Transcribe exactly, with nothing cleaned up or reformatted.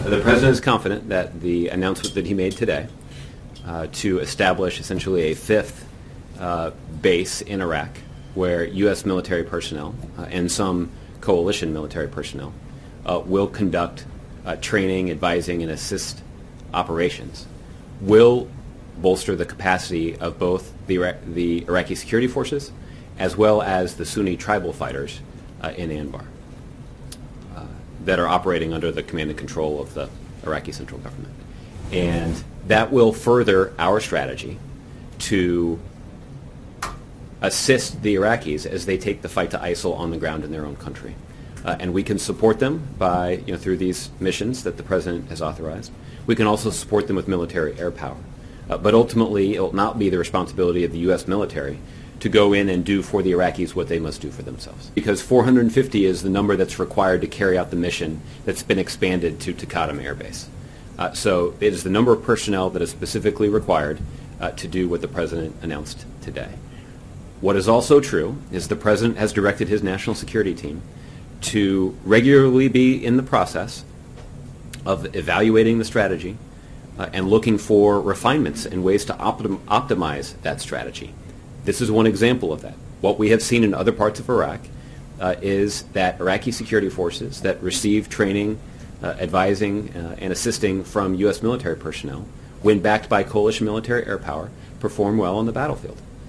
The President is confident that the announcement that he made today uh, to establish essentially a fifth uh, base in Iraq where U S military personnel uh, and some coalition military personnel uh, will conduct uh, training, advising, and assist operations will bolster the capacity of both the, Iraq- the Iraqi security forces as well as the Sunni tribal fighters uh, in Anbar uh, that are operating under the command and control of the Iraqi central government. And that will further our strategy to assist the Iraqis as they take the fight to ISIL on the ground in their own country. Uh, and we can support them by, you know, through these missions that the President has authorized. We can also support them with military air power. Uh, but ultimately, it will not be the responsibility of the U S military to go in and do for the Iraqis what they must do for themselves. Because four hundred fifty is the number that's required to carry out the mission that's been expanded to Taqadum Air Base. Uh, so it is the number of personnel that is specifically required uh, to do what the President announced today. What is also true is the President has directed his national security team to regularly be in the process of evaluating the strategy uh, and looking for refinements and ways to optim- optimize that strategy. This is one example of that. What we have seen in other parts of Iraq uh, is that Iraqi security forces that receive training, uh, advising, uh, and assisting from U S military personnel, when backed by coalition military air power, perform well on the battlefield.